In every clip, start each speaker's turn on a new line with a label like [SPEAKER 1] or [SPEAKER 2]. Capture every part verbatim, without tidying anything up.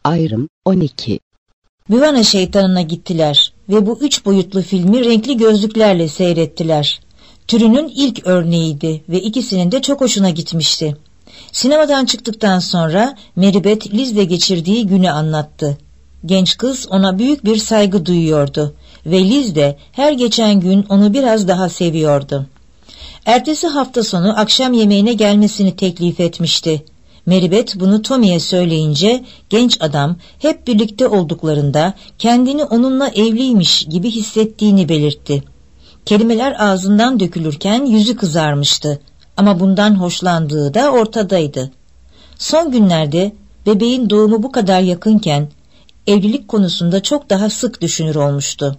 [SPEAKER 1] Ayrım on iki.
[SPEAKER 2] Büvana şeytanına gittiler ve bu üç boyutlu filmi renkli gözlüklerle seyrettiler. Türünün ilk örneğiydi ve ikisinin de çok hoşuna gitmişti. Sinemadan çıktıktan sonra Meribeth Liz'le geçirdiği günü anlattı. Genç kız ona büyük bir saygı duyuyordu ve Liz de her geçen gün onu biraz daha seviyordu. Ertesi hafta sonu akşam yemeğine gelmesini teklif etmişti. Meribeth bunu Tommy'ye söyleyince genç adam hep birlikte olduklarında kendini onunla evliymiş gibi hissettiğini belirtti. Kelimeler ağzından dökülürken yüzü kızarmıştı ama bundan hoşlandığı da ortadaydı. Son günlerde bebeğin doğumu bu kadar yakınken evlilik konusunda çok daha sık düşünür olmuştu.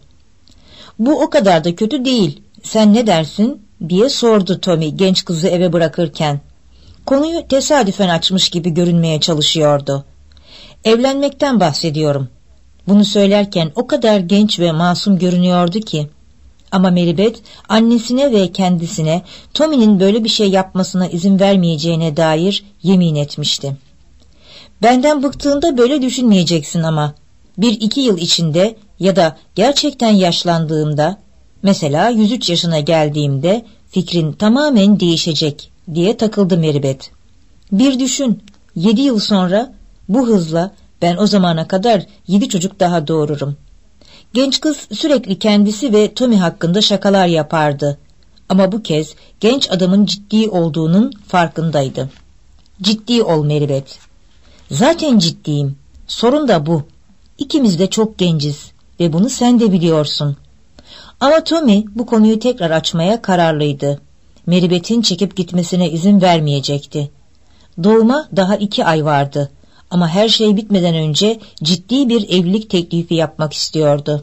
[SPEAKER 2] "Bu o kadar da kötü değil, sen ne dersin?" diye sordu Tommy genç kızı eve bırakırken. Konuyu tesadüfen açmış gibi görünmeye çalışıyordu. "Evlenmekten bahsediyorum." Bunu söylerken o kadar genç ve masum görünüyordu ki. Ama Meribeth annesine ve kendisine Tommy'nin böyle bir şey yapmasına izin vermeyeceğine dair yemin etmişti. "Benden bıktığında böyle düşünmeyeceksin ama bir iki yıl içinde ya da gerçekten yaşlandığımda, mesela yüz üç yaşına geldiğimde fikrin tamamen değişecek," diye takıldı Meribeth. "Bir düşün, yedi yıl sonra bu hızla ben o zamana kadar yedi çocuk daha doğururum." Genç kız sürekli kendisi ve Tommy hakkında şakalar yapardı. Ama bu kez genç adamın ciddi olduğunun farkındaydı. "Ciddi ol Meribeth." "Zaten ciddiyim. Sorun da bu. İkimiz de çok genciz ve bunu sen de biliyorsun." Ama Tommy bu konuyu tekrar açmaya kararlıydı. Meribeth'in çekip gitmesine izin vermeyecekti. Doğuma daha iki ay vardı. Ama her şey bitmeden önce ciddi bir evlilik teklifi yapmak istiyordu.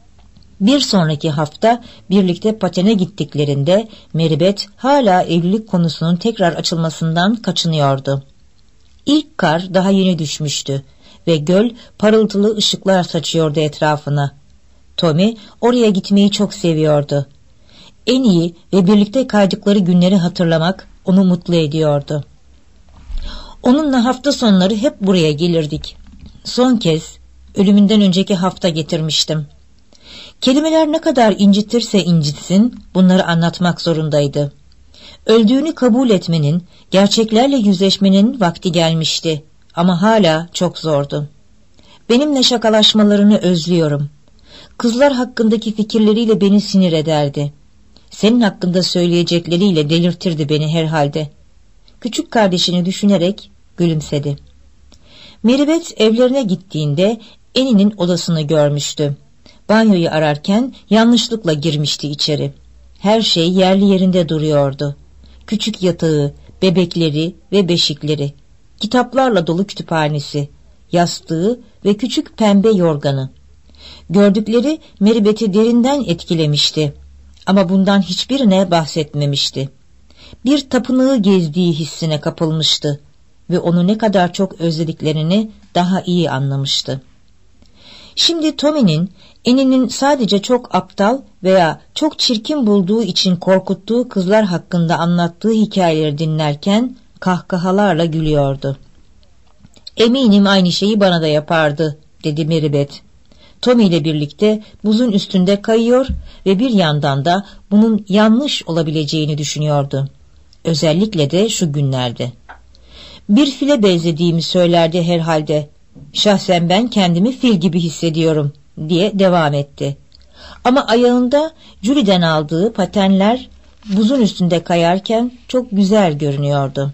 [SPEAKER 2] Bir sonraki hafta birlikte patene gittiklerinde Meribeth hala evlilik konusunun tekrar açılmasından kaçınıyordu. İlk kar daha yeni düşmüştü ve göl parıltılı ışıklar saçıyordu etrafına. Tommy oraya gitmeyi çok seviyordu. En iyi ve birlikte kaydıkları günleri hatırlamak onu mutlu ediyordu. Onunla hafta sonları hep buraya gelirdik. Son kez ölümünden önceki hafta getirmiştim. Kelimeler ne kadar incitirse incitsin bunları anlatmak zorundaydı. Öldüğünü kabul etmenin, gerçeklerle yüzleşmenin vakti gelmişti ama hala çok zordu. Benimle şakalaşmalarını özlüyorum. Kızlar hakkındaki fikirleriyle beni sinir ederdi. Senin hakkında söyleyecekleriyle delirtirdi beni herhalde. Küçük kardeşini düşünerek gülümsedi. Meribeth evlerine gittiğinde Annie'nin odasını görmüştü. Banyoyu ararken yanlışlıkla girmişti içeri. Her şey yerli yerinde duruyordu. Küçük yatağı, bebekleri ve beşikleri, kitaplarla dolu kütüphanesi, yastığı ve küçük pembe yorganı. Gördükleri Meribeth'i derinden etkilemişti. Ama bundan hiçbirine bahsetmemişti. Bir tapınağı gezdiği hissine kapılmıştı ve onu ne kadar çok özlediklerini daha iyi anlamıştı. Şimdi Tommy'nin Annie'nin sadece çok aptal veya çok çirkin bulduğu için korkuttuğu kızlar hakkında anlattığı hikayeleri dinlerken kahkahalarla gülüyordu. "Eminim aynı şeyi bana da yapardı," dedi Meribeth. Tommy ile birlikte buzun üstünde kayıyor ve bir yandan da bunun yanlış olabileceğini düşünüyordu. Özellikle de şu günlerde. "Bir file benzediğimi söylerdi herhalde. Şahsen ben kendimi fil gibi hissediyorum," diye devam etti. Ama ayağında Julie'den aldığı patenler buzun üstünde kayarken çok güzel görünüyordu.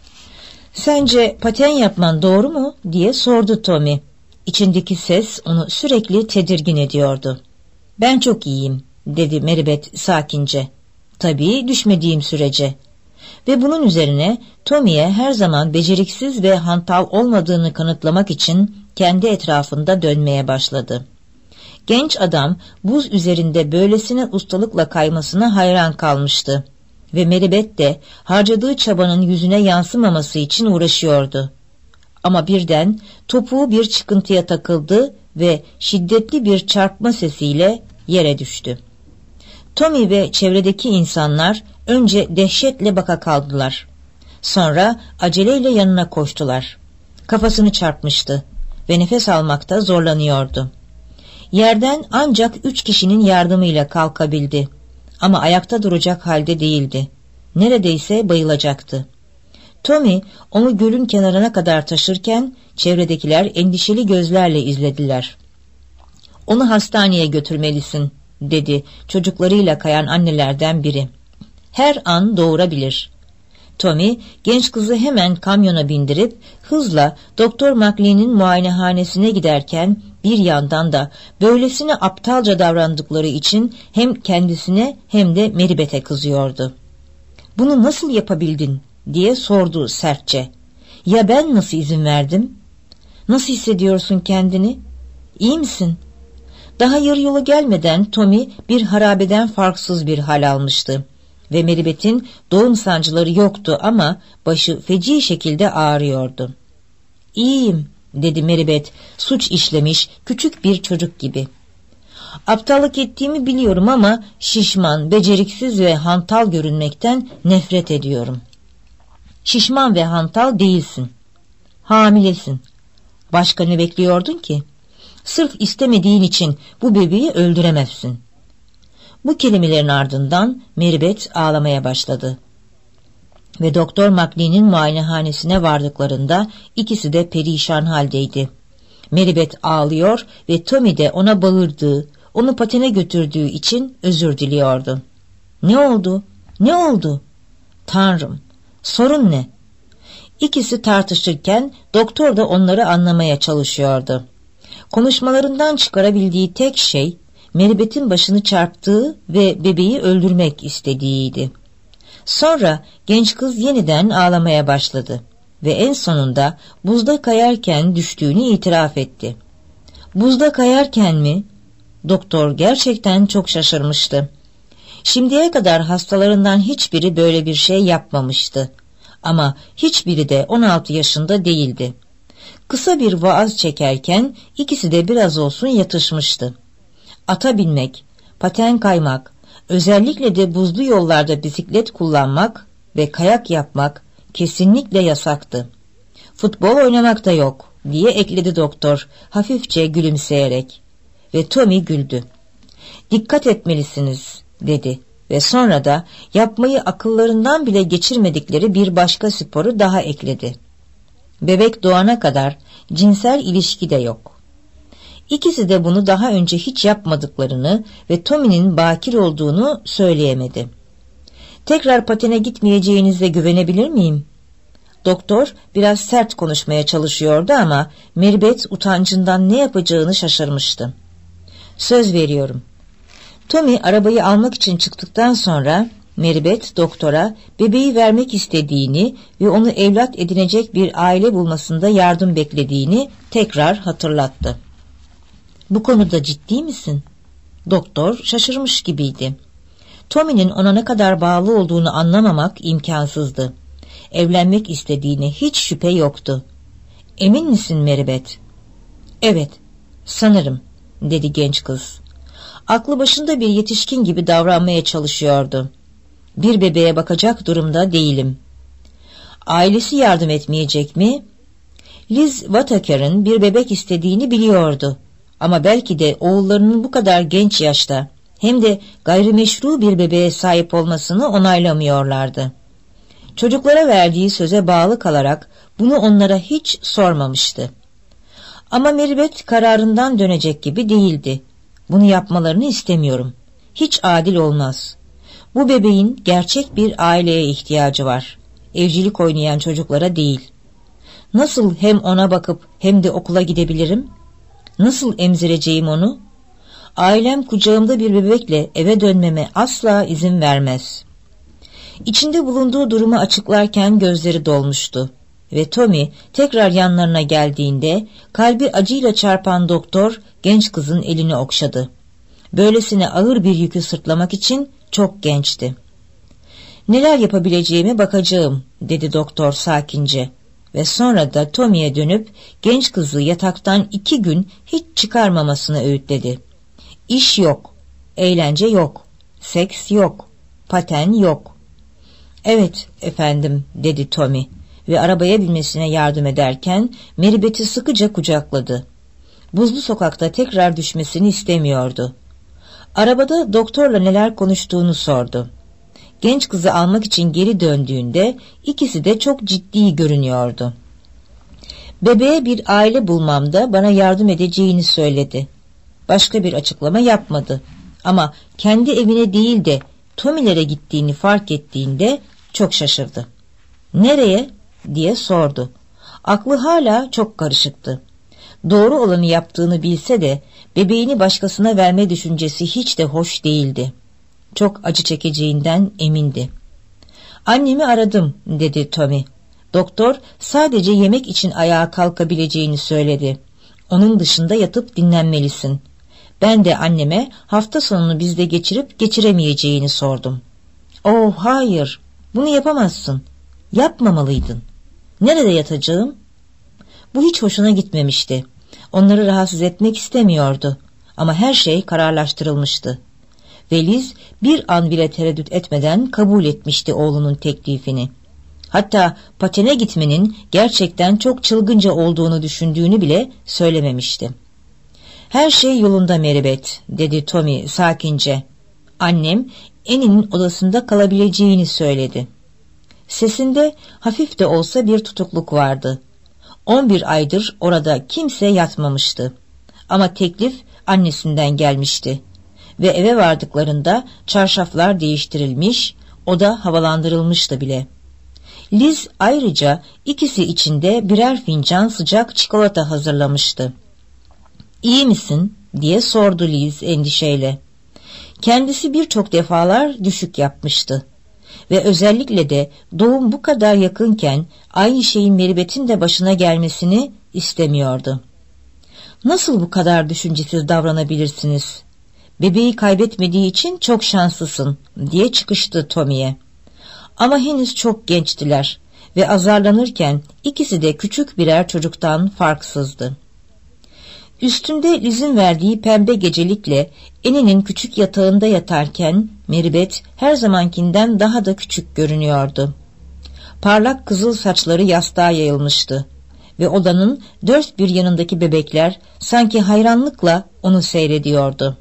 [SPEAKER 2] "Sence paten yapman doğru mu?" diye sordu Tommy. İçindeki ses onu sürekli tedirgin ediyordu. "Ben çok iyiyim," dedi Meribeth sakince. "Tabii düşmediğim sürece." Ve bunun üzerine Tommy'ye her zaman beceriksiz ve hantal olmadığını kanıtlamak için kendi etrafında dönmeye başladı. Genç adam buz üzerinde böylesine ustalıkla kaymasına hayran kalmıştı ve Meribeth de harcadığı çabanın yüzüne yansımaması için uğraşıyordu. Ama birden topuğu bir çıkıntıya takıldı ve şiddetli bir çarpma sesiyle yere düştü. Tommy ve çevredeki insanlar önce dehşetle baka kaldılar. Sonra aceleyle yanına koştular. Kafasını çarpmıştı ve nefes almakta zorlanıyordu. Yerden ancak üç kişinin yardımıyla kalkabildi. Ama ayakta duracak halde değildi. Neredeyse bayılacaktı. Tommy onu gölün kenarına kadar taşırken çevredekiler endişeli gözlerle izlediler. "Onu hastaneye götürmelisin," dedi çocuklarıyla kayan annelerden biri. "Her an doğurabilir." Tommy genç kızı hemen kamyona bindirip hızla Doktor McLean'in muayenehanesine giderken bir yandan da böylesine aptalca davrandıkları için hem kendisine hem de Meribeth'e kızıyordu. "Bunu nasıl yapabildin?" diye sordu sertçe. "Ya ben nasıl izin verdim? Nasıl hissediyorsun kendini? İyi misin?" Daha yarı yola gelmeden Tommy bir harabeden farksız bir hal almıştı. Ve Meribeth'in doğum sancıları yoktu ama başı feci şekilde ağrıyordu. "İyiyim," dedi Meribeth, suç işlemiş küçük bir çocuk gibi. "Aptallık ettiğimi biliyorum ama şişman, beceriksiz ve hantal görünmekten nefret ediyorum." "Şişman ve hantal değilsin. Hamilesin. Başka ne bekliyordun ki? Sırf istemediğin için bu bebeği öldüremezsin." Bu kelimelerin ardından Meribeth ağlamaya başladı. Ve Doktor McLean'in muayenehanesine vardıklarında ikisi de perişan haldeydi. Meribeth ağlıyor ve Tommy de ona bağırdığı, onu patene götürdüğü için özür diliyordu. "Ne oldu? Ne oldu? Tanrım, sorun ne?" İkisi tartışırken doktor da onları anlamaya çalışıyordu. Konuşmalarından çıkarabildiği tek şey Meribeth'in başını çarptığı ve bebeği öldürmek istediğiydi. Sonra genç kız yeniden ağlamaya başladı ve en sonunda buzda kayarken düştüğünü itiraf etti. "Buzda kayarken mi?" Doktor gerçekten çok şaşırmıştı. Şimdiye kadar hastalarından hiçbiri böyle bir şey yapmamıştı. Ama hiçbiri de on altı yaşında değildi. Kısa bir vaaz çekerken ikisi de biraz olsun yatışmıştı. Ata binmek, paten kaymak, özellikle de buzlu yollarda bisiklet kullanmak ve kayak yapmak kesinlikle yasaktı. "Futbol oynamak da yok," diye ekledi doktor hafifçe gülümseyerek. Ve Tommy güldü. "Dikkat etmelisiniz," dedi ve sonra da yapmayı akıllarından bile geçirmedikleri bir başka sporu daha ekledi. "Bebek doğana kadar cinsel ilişki de yok." İkisi de bunu daha önce hiç yapmadıklarını ve Tommy'nin bakir olduğunu söyleyemedi. "Tekrar patene gitmeyeceğinize güvenebilir miyim?" Doktor biraz sert konuşmaya çalışıyordu ama Meribeth utancından ne yapacağını şaşırmıştı. "Söz veriyorum." Tommy arabayı almak için çıktıktan sonra Meribeth doktora bebeği vermek istediğini ve onu evlat edinecek bir aile bulmasında yardım beklediğini tekrar hatırlattı. "Bu konuda ciddi misin?" Doktor şaşırmış gibiydi. Tommy'nin ona ne kadar bağlı olduğunu anlamamak imkansızdı. Evlenmek istediğine hiç şüphe yoktu. "Emin misin Meribeth?" "Evet, sanırım," dedi genç kız. Aklı başında bir yetişkin gibi davranmaya çalışıyordu. "Bir bebeğe bakacak durumda değilim." "Ailesi yardım etmeyecek mi?" Liz Whittaker'ın bir bebek istediğini biliyordu. Ama belki de oğullarının bu kadar genç yaşta hem de gayrimeşru bir bebeğe sahip olmasını onaylamıyorlardı. Çocuklara verdiği söze bağlı kalarak bunu onlara hiç sormamıştı. Ama Meribeth kararından dönecek gibi değildi. "Bunu yapmalarını istemiyorum. Hiç adil olmaz. Bu bebeğin gerçek bir aileye ihtiyacı var. Evcilik oynayan çocuklara değil. Nasıl hem ona bakıp hem de okula gidebilirim? Nasıl emzireceğim onu? Ailem kucağımda bir bebekle eve dönmeme asla izin vermez." İçinde bulunduğu durumu açıklarken gözleri dolmuştu ve Tommy tekrar yanlarına geldiğinde kalbi acıyla çarpan doktor genç kızın elini okşadı. Böylesine ağır bir yükü sırtlamak için çok gençti. "Neler yapabileceğime bakacağım," dedi doktor sakince ve sonra da Tommy'ye dönüp genç kızı yataktan iki gün hiç çıkarmamasını öğütledi. "İş yok, eğlence yok, seks yok, paten yok." "Evet efendim," dedi Tommy ve arabaya binmesine yardım ederken Meribet'i sıkıca kucakladı. Buzlu sokakta tekrar düşmesini istemiyordu. Arabada doktorla neler konuştuğunu sordu. Genç kızı almak için geri döndüğünde ikisi de çok ciddi görünüyordu. Bebeğe bir aile bulmamda bana yardım edeceğini söyledi. Başka bir açıklama yapmadı. Ama kendi evine değil de Tommy'lere gittiğini fark ettiğinde çok şaşırdı. "Nereye?" diye sordu. Aklı hala çok karışıktı. Doğru olanı yaptığını bilse de bebeğini başkasına verme düşüncesi hiç de hoş değildi. Çok acı çekeceğinden emindi. "Annemi aradım," dedi Tommy. "Doktor sadece yemek için ayağa kalkabileceğini söyledi. Onun dışında yatıp dinlenmelisin. Ben de anneme hafta sonunu bizde geçirip geçiremeyeceğini sordum." "Oh hayır, bunu yapamazsın. Yapmamalıydın. Nerede yatacağım?" Bu hiç hoşuna gitmemişti. Onları rahatsız etmek istemiyordu. Ama her şey kararlaştırılmıştı. Ve Liz bir an bile tereddüt etmeden kabul etmişti oğlunun teklifini. Hatta patene gitmenin gerçekten çok çılgınca olduğunu düşündüğünü bile söylememişti. "Her şey yolunda Meribet," dedi Tommy sakince. "Annem Annie'nin odasında kalabileceğini söyledi." Sesinde hafif de olsa bir tutukluk vardı. On bir aydır orada kimse yatmamıştı. Ama teklif annesinden gelmişti. Ve eve vardıklarında çarşaflar değiştirilmiş, oda havalandırılmıştı bile. Liz ayrıca ikisi için de birer fincan sıcak çikolata hazırlamıştı. "İyi misin?" diye sordu Liz endişeyle. Kendisi birçok defalar düşük yapmıştı. Ve özellikle de doğum bu kadar yakınken aynı şeyin Meribet'in de başına gelmesini istemiyordu. "Nasıl bu kadar düşüncesiz davranabilirsiniz? Bebeği kaybetmediği için çok şanslısın," diye çıkıştı Tommy'ye. Ama henüz çok gençtiler ve azarlanırken ikisi de küçük birer çocuktan farksızdı. Üstünde Liz'in verdiği pembe gecelikle Annie'nin küçük yatağında yatarken Meribet her zamankinden daha da küçük görünüyordu. Parlak kızıl saçları yastığa yayılmıştı ve odanın dört bir yanındaki bebekler sanki hayranlıkla onu seyrediyordu.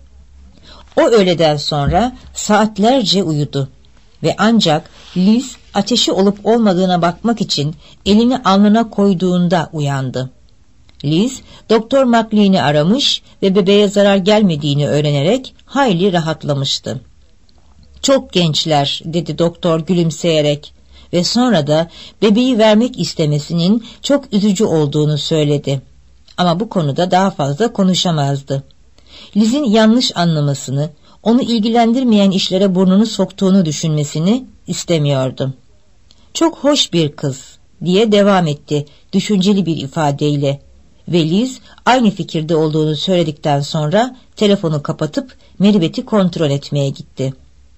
[SPEAKER 2] O öğleden sonra saatlerce uyudu ve ancak Liz ateşi olup olmadığına bakmak için elini alnına koyduğunda uyandı. Liz, Doktor McLean'i aramış ve bebeğe zarar gelmediğini öğrenerek hayli rahatlamıştı. "Çok gençler," dedi doktor gülümseyerek ve sonra da bebeği vermek istemesinin çok üzücü olduğunu söyledi. Ama bu konuda daha fazla konuşamazdı. Liz'in yanlış anlamasını, onu ilgilendirmeyen işlere burnunu soktuğunu düşünmesini istemiyordu. "Çok hoş bir kız," diye devam etti düşünceli bir ifadeyle. Ve Liz aynı fikirde olduğunu söyledikten sonra telefonu kapatıp Meribet'i kontrol etmeye gitti.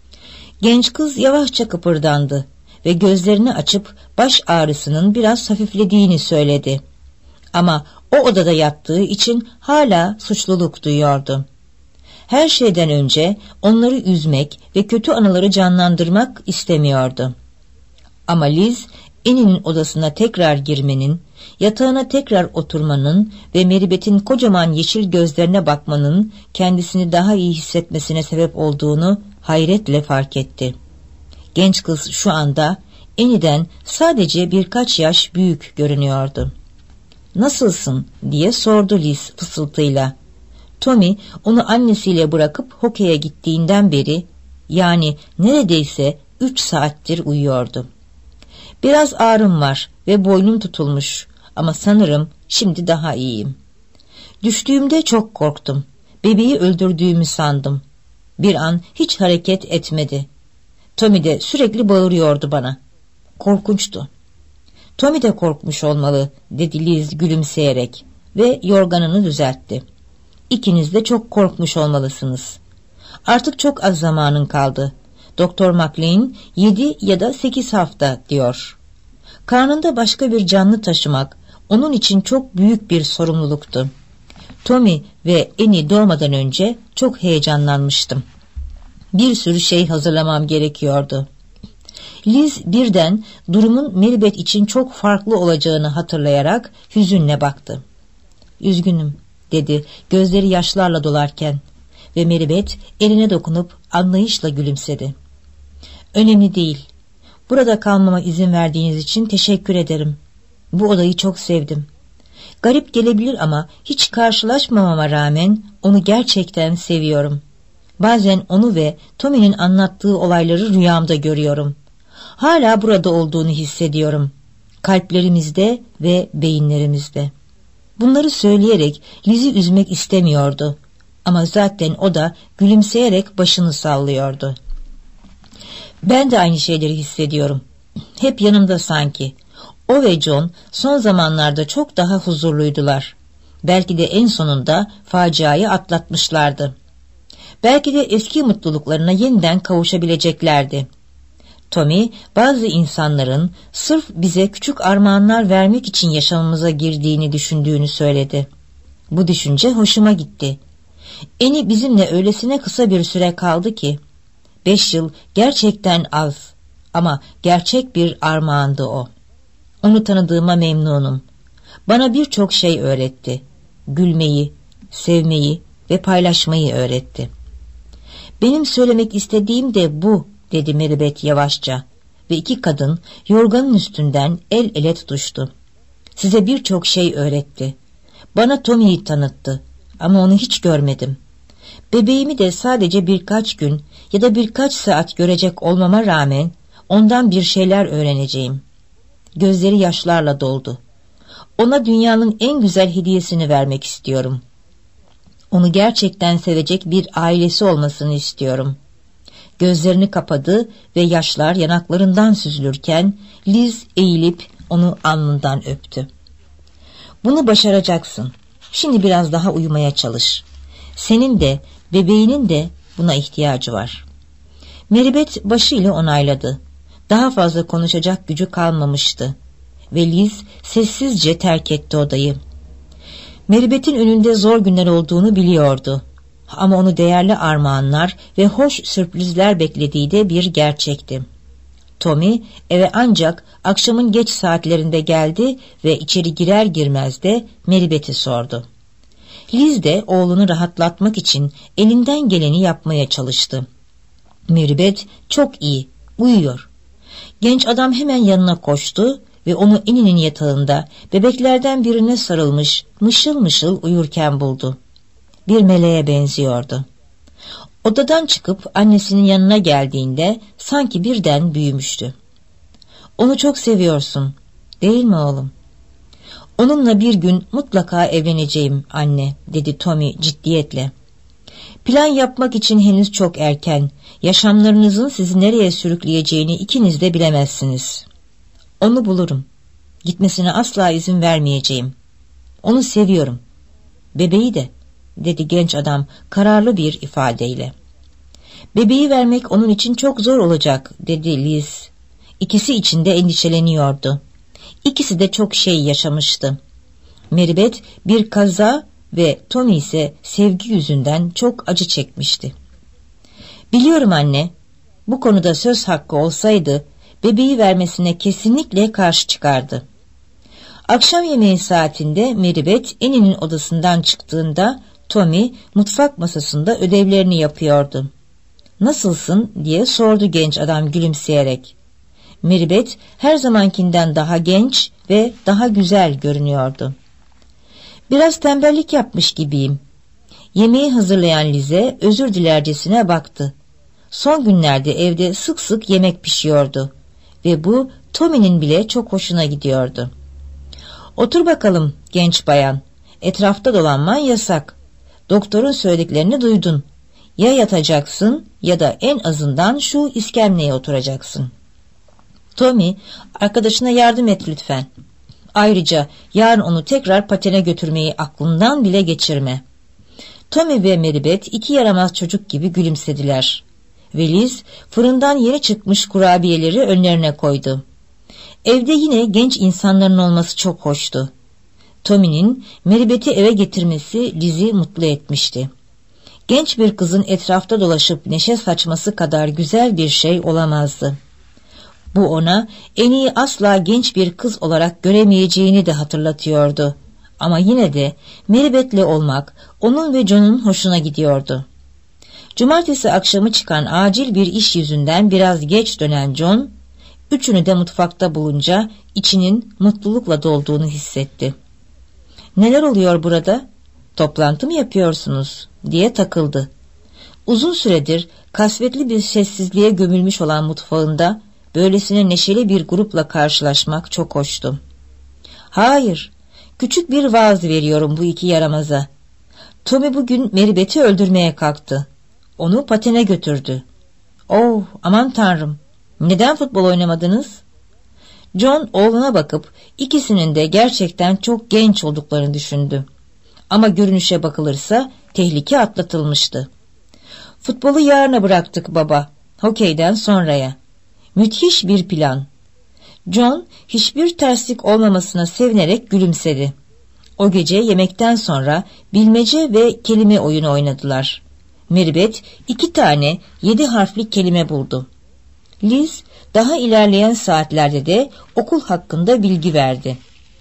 [SPEAKER 2] Genç kız yavaşça kıpırdandı ve gözlerini açıp baş ağrısının biraz hafiflediğini söyledi. Ama o odada yattığı için hala suçluluk duyuyordu. Her şeyden önce onları üzmek ve kötü anıları canlandırmak istemiyordu. Ama Liz, Annie'nin odasına tekrar girmenin, yatağına tekrar oturmanın ve Meribet'in kocaman yeşil gözlerine bakmanın kendisini daha iyi hissetmesine sebep olduğunu hayretle fark etti. Genç kız şu anda Annie'den sadece birkaç yaş büyük görünüyordu. "Nasılsın?" diye sordu Liz fısıltıyla. Tommy onu annesiyle bırakıp hokeye gittiğinden beri, yani neredeyse üç saattir uyuyordu. "Biraz ağrım var ve boynum tutulmuş ama sanırım şimdi daha iyiyim. Düştüğümde çok korktum. Bebeği öldürdüğümü sandım. Bir an hiç hareket etmedi. Tommy de sürekli bağırıyordu bana. Korkunçtu." "Tommy de korkmuş olmalı," dedi Liz gülümseyerek ve yorganını düzeltti. "İkiniz de çok korkmuş olmalısınız. Artık çok az zamanın kaldı. Doktor McLean yedi ya da sekiz hafta diyor. Karnında başka bir canlı taşımak onun için çok büyük bir sorumluluktu. Tommy ve Annie doğmadan önce çok heyecanlanmıştım. Bir sürü şey hazırlamam gerekiyordu. Liz birden durumun Meribeth için çok farklı olacağını hatırlayarak hüzünle baktı. "Üzgünüm," dedi gözleri yaşlarla dolarken ve Meribeth eline dokunup anlayışla gülümsedi. "Önemli değil. Burada kalmama izin verdiğiniz için teşekkür ederim. Bu odayı çok sevdim. Garip gelebilir ama hiç karşılaşmamama rağmen onu gerçekten seviyorum. Bazen onu ve Tommy'nin anlattığı olayları rüyamda görüyorum. Hala burada olduğunu hissediyorum. Kalplerimizde ve beyinlerimizde." Bunları söyleyerek Liz'i üzmek istemiyordu. Ama zaten o da gülümseyerek başını sallıyordu. "Ben de aynı şeyleri hissediyorum. Hep yanımda sanki. O ve John son zamanlarda çok daha huzurluydular. Belki de en sonunda faciayı atlatmışlardı. Belki de eski mutluluklarına yeniden kavuşabileceklerdi. Tommy, bazı insanların sırf bize küçük armağanlar vermek için yaşamımıza girdiğini düşündüğünü söyledi. Bu düşünce hoşuma gitti. Eni bizimle öylesine kısa bir süre kaldı ki, beş yıl gerçekten az ama gerçek bir armağandı o. Onu tanıdığıma memnunum. Bana birçok şey öğretti. Gülmeyi, sevmeyi ve paylaşmayı öğretti." "Benim söylemek istediğim de bu," dedi Meribeth yavaşça ve iki kadın yorganın üstünden el ele tutuştu. "Size birçok şey öğretti. Bana Tommy'yi tanıttı ama onu hiç görmedim. Bebeğimi de sadece birkaç gün ya da birkaç saat görecek olmama rağmen ondan bir şeyler öğreneceğim." Gözleri yaşlarla doldu. "Ona dünyanın en güzel hediyesini vermek istiyorum. Onu gerçekten sevecek bir ailesi olmasını istiyorum." Gözlerini kapadı ve yaşlar yanaklarından süzülürken Liz eğilip onu alnından öptü. "Bunu başaracaksın. Şimdi biraz daha uyumaya çalış. Senin de bebeğinin de buna ihtiyacı var." Meribeth başıyla onayladı. Daha fazla konuşacak gücü kalmamıştı ve Liz sessizce terk etti odayı. Meribeth'in önünde zor günler olduğunu biliyordu. Ama onu değerli armağanlar ve hoş sürprizler beklediği de bir gerçekti. Tommy eve ancak akşamın geç saatlerinde geldi ve içeri girer girmez de Meribeth'i sordu. Liz de oğlunu rahatlatmak için elinden geleni yapmaya çalıştı. Meribeth çok iyi, uyuyor. Genç adam hemen yanına koştu ve onu Eni'nin yatağında bebeklerden birine sarılmış mışıl mışıl uyurken buldu. Bir meleğe benziyordu. Odadan çıkıp annesinin yanına geldiğinde sanki birden büyümüştü. "Onu çok seviyorsun, değil mi oğlum?" "Onunla bir gün mutlaka evleneceğim anne," dedi Tommy ciddiyetle. "Plan yapmak için henüz çok erken. Yaşamlarınızın sizi nereye sürükleyeceğini ikiniz de bilemezsiniz. Onu bulurum. Gitmesine asla izin vermeyeceğim. Onu seviyorum. Bebeği de," dedi genç adam kararlı bir ifadeyle. "Bebeği vermek onun için çok zor olacak," dedi Liz. İkisi için de endişeleniyordu. İkisi de çok şey yaşamıştı. Meribeth bir kaza ve Tommy ise sevgi yüzünden çok acı çekmişti. "Biliyorum anne, bu konuda söz hakkı olsaydı bebeği vermesine kesinlikle karşı çıkardı." Akşam yemeği saatinde Meribeth Eni'nin odasından çıktığında Tommy mutfak masasında ödevlerini yapıyordu. "Nasılsın?" diye sordu genç adam gülümseyerek. Meribeth her zamankinden daha genç ve daha güzel görünüyordu. "Biraz tembellik yapmış gibiyim." Yemeği hazırlayan Liz'e özür dilercesine baktı. Son günlerde evde sık sık yemek pişiyordu ve bu Tommy'nin bile çok hoşuna gidiyordu. "Otur bakalım genç bayan. Etrafta dolanman yasak. Doktorun söylediklerini duydun. Ya yatacaksın ya da en azından şu iskemleye oturacaksın." "Tommy, arkadaşına yardım et lütfen. Ayrıca yarın onu tekrar patene götürmeyi aklından bile geçirme." Tommy ve Meribeth iki yaramaz çocuk gibi gülümsediler. Ve Liz fırından yeni çıkmış kurabiyeleri önlerine koydu. Evde yine genç insanların olması çok hoştu. Tommy'nin Meribeth'i eve getirmesi Liz'i mutlu etmişti. Genç bir kızın etrafta dolaşıp neşe saçması kadar güzel bir şey olamazdı. Bu ona en iyi asla genç bir kız olarak göremeyeceğini de hatırlatıyordu. Ama yine de Maribeth'le olmak onun ve John'un hoşuna gidiyordu. Cumartesi akşamı çıkan acil bir iş yüzünden biraz geç dönen John, üçünü de mutfakta bulunca içinin mutlulukla dolduğunu hissetti. "Neler oluyor burada? Toplantı mı yapıyorsunuz?" diye takıldı. Uzun süredir kasvetli bir sessizliğe gömülmüş olan mutfağında böylesine neşeli bir grupla karşılaşmak çok hoştu. "Hayır, küçük bir vaaz veriyorum bu iki yaramaza. Tommy bugün Maribeth'i öldürmeye kalktı. Onu patene götürdü." "Oh, aman tanrım, neden futbol oynamadınız?" John oğluna bakıp ikisinin de gerçekten çok genç olduklarını düşündü. Ama görünüşe bakılırsa tehlike atlatılmıştı. "Futbolu yarına bıraktık baba, hokeyden sonraya." "Müthiş bir plan." John hiçbir terslik olmamasına sevinerek gülümsedi. O gece yemekten sonra bilmece ve kelime oyunu oynadılar. Maribeth iki tane yedi harfli kelime buldu. Liz daha ilerleyen saatlerde de okul hakkında bilgi verdi.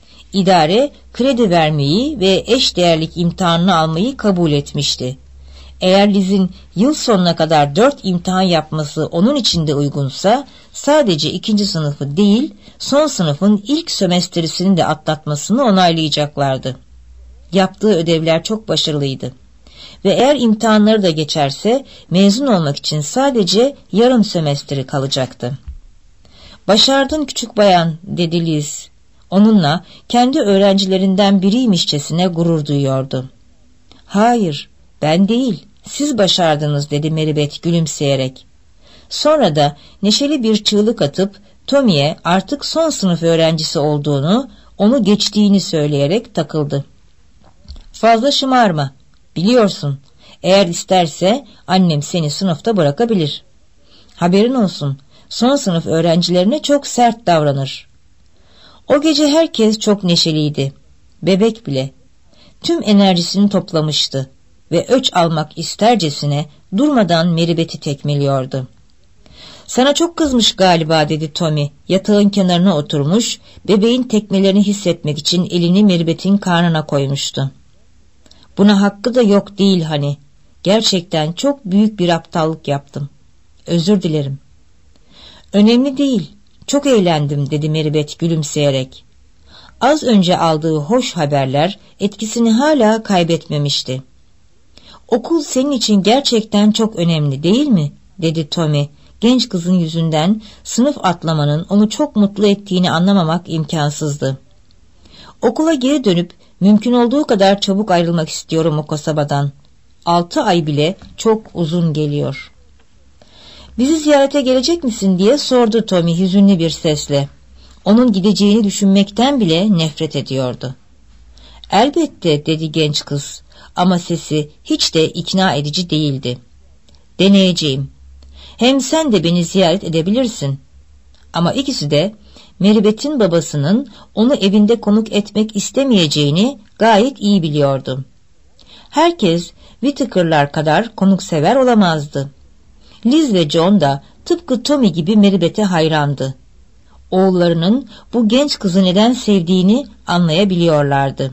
[SPEAKER 2] İdare kredi vermeyi ve eşdeğerlik imtihanını almayı kabul etmişti. Eğer Liz'in yıl sonuna kadar dört imtihan yapması onun için de uygunsa, sadece ikinci sınıfı değil, son sınıfın ilk sömestrisini de atlatmasını onaylayacaklardı. Yaptığı ödevler çok başarılıydı. Ve eğer imtihanları da geçerse, mezun olmak için sadece yarım sömestri kalacaktı. "Başardın küçük bayan," dedi Liz. Onunla kendi öğrencilerinden biriymişçesine gurur duyuyordu. "Hayır, ben değil, siz başardınız," dedi Maribeth gülümseyerek. Sonra da neşeli bir çığlık atıp Tommy'ye artık son sınıf öğrencisi olduğunu, onu geçtiğini söyleyerek takıldı. "Fazla şımarma. Biliyorsun, eğer isterse annem seni sınıfta bırakabilir. Haberin olsun, son sınıf öğrencilerine çok sert davranır." O gece herkes çok neşeliydi. Bebek bile. Tüm enerjisini toplamıştı ve öç almak istercesine durmadan Maribeth'i tekmeliyordu. "Sana çok kızmış galiba," dedi Tommy, yatağın kenarına oturmuş, bebeğin tekmelerini hissetmek için elini Maribeth'in karnına koymuştu. "Buna hakkı da yok değil hani. Gerçekten çok büyük bir aptallık yaptım. Özür dilerim." "Önemli değil. Çok eğlendim," dedi Maribeth gülümseyerek. Az önce aldığı hoş haberler etkisini hala kaybetmemişti. "Okul senin için gerçekten çok önemli değil mi?" dedi Tommy. Genç kızın yüzünden sınıf atlamanın onu çok mutlu ettiğini anlamamak imkansızdı. "Okula geri dönüp mümkün olduğu kadar çabuk ayrılmak istiyorum o kasabadan. Altı ay bile çok uzun geliyor." "Bizi ziyarete gelecek misin?" diye sordu Tommy hüzünlü bir sesle. Onun gideceğini düşünmekten bile nefret ediyordu. "Elbette," dedi genç kız, ama sesi hiç de ikna edici değildi. "Deneyeceğim. Hem sen de beni ziyaret edebilirsin." Ama ikisi de Maribeth'in babasının onu evinde konuk etmek istemeyeceğini gayet iyi biliyordu. Herkes Whittaker'lar kadar konuksever olamazdı. Liz ve John da tıpkı Tommy gibi Maribeth'e hayrandı. Oğullarının bu genç kızı neden sevdiğini anlayabiliyorlardı.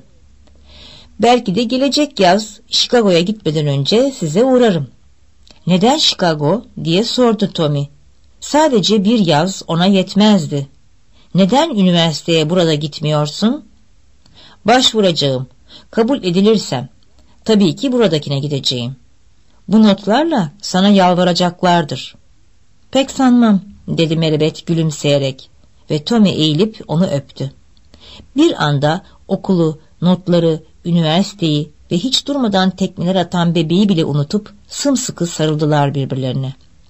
[SPEAKER 2] "Belki de gelecek yaz Chicago'ya gitmeden önce size uğrarım." "Neden Chicago?" diye sordu Tommy. Sadece bir yaz ona yetmezdi. "Neden üniversiteye burada gitmiyorsun?" "Başvuracağım. Kabul edilirsem. Tabii ki buradakine gideceğim. Bu notlarla sana yalvaracaklardır." "Pek sanmam," dedi Maribeth gülümseyerek ve Tommy eğilip onu öptü. Bir anda okulu, notları, üniversiteyi ve hiç durmadan tekmeler atan bebeği bile unutup sımsıkı sarıldılar birbirlerine.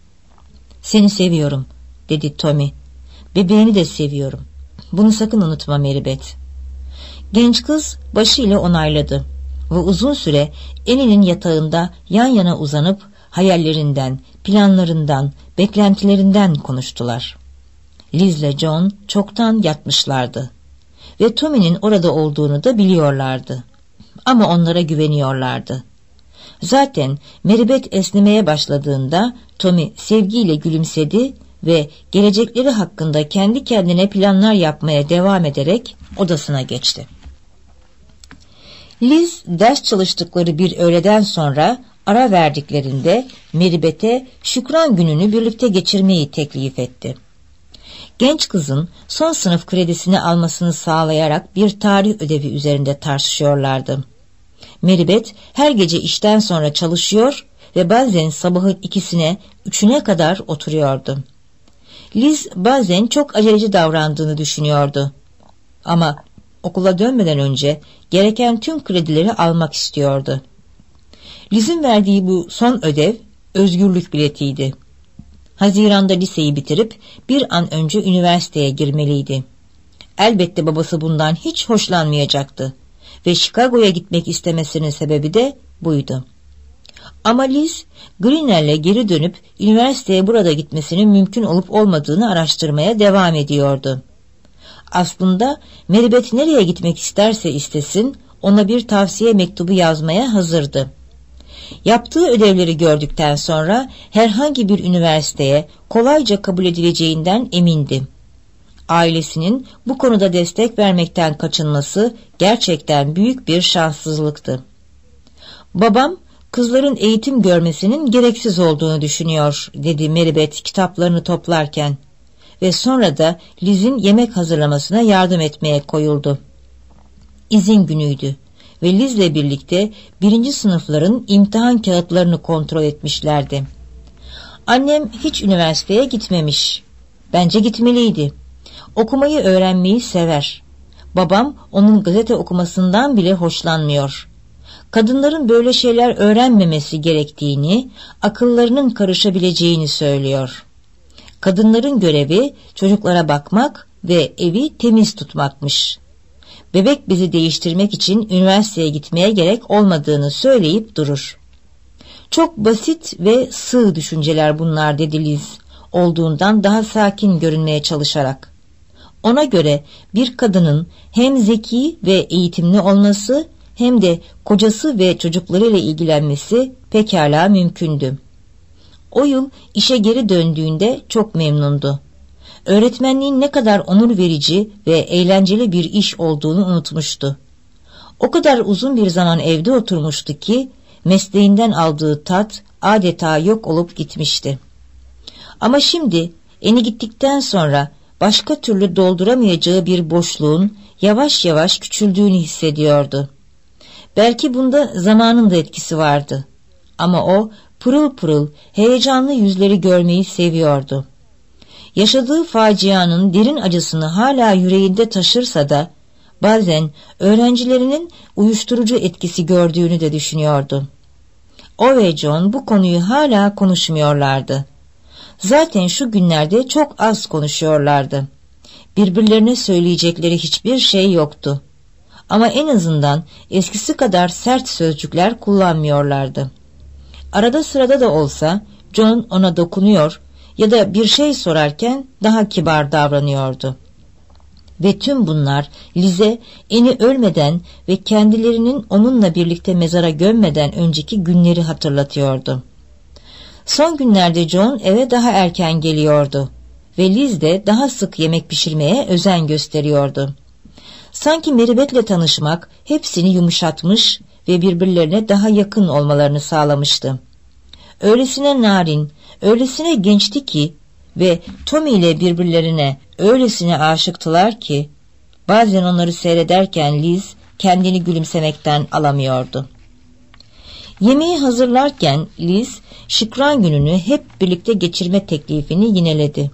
[SPEAKER 2] "Seni seviyorum," dedi Tommy. "Bebeğini de seviyorum. Bunu sakın unutma Maribeth." Genç kız başıyla onayladı ve uzun süre Annie'nin yatağında yan yana uzanıp hayallerinden, planlarından, beklentilerinden konuştular. Liz ile John çoktan yatmışlardı ve Tommy'nin orada olduğunu da biliyorlardı. Ama onlara güveniyorlardı. Zaten Maribeth esnemeye başladığında Tommy sevgiyle gülümsedi ve gelecekleri hakkında kendi kendine planlar yapmaya devam ederek odasına geçti. Liz ders çalıştıkları bir öğleden sonra ara verdiklerinde Meribet'e Şükran gününü birlikte geçirmeyi teklif etti. Genç kızın son sınıf kredisini almasını sağlayarak bir tarih ödevi üzerinde tartışıyorlardı. Meribet her gece işten sonra çalışıyor ve bazen sabahın ikisine, üçüne kadar oturuyordu. Liz bazen çok aceleci davrandığını düşünüyordu. Ama okula dönmeden önce gereken tüm kredileri almak istiyordu. Liz'in verdiği bu son ödev özgürlük biletiydi. Haziran'da liseyi bitirip bir an önce üniversiteye girmeliydi. Elbette babası bundan hiç hoşlanmayacaktı ve Chicago'ya gitmek istemesinin sebebi de buydu. Ama Liz, Greenell'e geri dönüp üniversiteye burada gitmesinin mümkün olup olmadığını araştırmaya devam ediyordu. Aslında Meribet nereye gitmek isterse istesin, ona bir tavsiye mektubu yazmaya hazırdı. Yaptığı ödevleri gördükten sonra herhangi bir üniversiteye kolayca kabul edileceğinden emindi. Ailesinin bu konuda destek vermekten kaçınması gerçekten büyük bir şanssızlıktı. Babam, kızların eğitim görmesinin gereksiz olduğunu düşünüyor, dedi Meribet kitaplarını toplarken ve sonra da Liz'in yemek hazırlamasına yardım etmeye koyuldu. İzin günüydü ve Liz'le birlikte birinci sınıfların imtihan kağıtlarını kontrol etmişlerdi. Annem hiç üniversiteye gitmemiş. Bence gitmeliydi. Okumayı öğrenmeyi sever. Babam onun gazete okumasından bile hoşlanmıyor. Kadınların böyle şeyler öğrenmemesi gerektiğini, akıllarının karışabileceğini söylüyor. Kadınların görevi çocuklara bakmak ve evi temiz tutmakmış. Bebek bezi değiştirmek için üniversiteye gitmeye gerek olmadığını söyleyip durur. Çok basit ve sığ düşünceler bunlar, dedi Liz, olduğundan daha sakin görünmeye çalışarak. Ona göre bir kadının hem zeki ve eğitimli olması hem de kocası ve çocuklarıyla ilgilenmesi pekala mümkündü. O yıl işe geri döndüğünde çok memnundu. Öğretmenliğin ne kadar onur verici ve eğlenceli bir iş olduğunu unutmuştu. O kadar uzun bir zaman evde oturmuştu ki mesleğinden aldığı tat adeta yok olup gitmişti. Ama şimdi eni gittikten sonra başka türlü dolduramayacağı bir boşluğun yavaş yavaş küçüldüğünü hissediyordu. Belki bunda zamanın da etkisi vardı. Ama o pırıl pırıl, heyecanlı yüzleri görmeyi seviyordu. Yaşadığı facianın derin acısını hala yüreğinde taşırsa da bazen öğrencilerinin uyuşturucu etkisi gördüğünü de düşünüyordu. O ve John bu konuyu hala konuşmuyorlardı. Zaten şu günlerde çok az konuşuyorlardı. Birbirlerine söyleyecekleri hiçbir şey yoktu. Ama en azından eskisi kadar sert sözcükler kullanmıyorlardı. Arada sırada da olsa John ona dokunuyor ya da bir şey sorarken daha kibar davranıyordu. Ve tüm bunlar Liz'e eni ölmeden ve kendilerinin onunla birlikte mezara gömmeden önceki günleri hatırlatıyordu. Son günlerde John eve daha erken geliyordu ve Liz de daha sık yemek pişirmeye özen gösteriyordu. Sanki Meribet'le tanışmak hepsini yumuşatmış ve birbirlerine daha yakın olmalarını sağlamıştı. Öylesine narin, öylesine gençti ki ve Tommy ile birbirlerine öylesine aşıktılar ki bazen onları seyrederken Liz kendini gülümsemekten alamıyordu. Yemeği hazırlarken Liz Şükran gününü hep birlikte geçirme teklifini yineledi.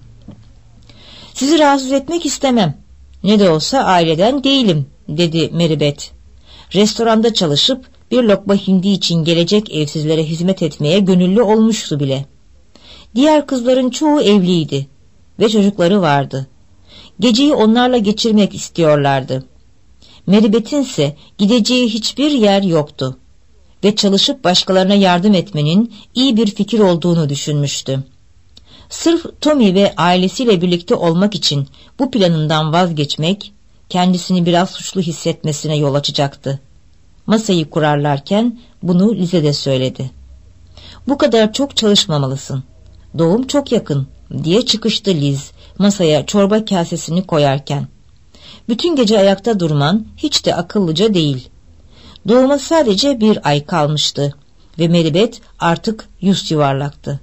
[SPEAKER 2] "Sizi rahatsız etmek istemem. Ne de olsa aileden değilim," dedi Meribet. Restoranda çalışıp bir lokma hindi için gelecek evsizlere hizmet etmeye gönüllü olmuştu bile. Diğer kızların çoğu evliydi ve çocukları vardı. Geceyi onlarla geçirmek istiyorlardı. Meribet'in ise gideceği hiçbir yer yoktu ve çalışıp başkalarına yardım etmenin iyi bir fikir olduğunu düşünmüştü. Sırf Tommy ve ailesiyle birlikte olmak için bu planından vazgeçmek kendisini biraz suçlu hissetmesine yol açacaktı. Masayı kurarlarken bunu Liz'e de söyledi. "Bu kadar çok çalışmamalısın. Doğum çok yakın. diye çıkıştı Liz masaya çorba kasesini koyarken. Bütün gece ayakta durman hiç de akıllıca değil. Doğuma sadece bir ay kalmıştı ve Meribeth artık yüz yuvarlaktı.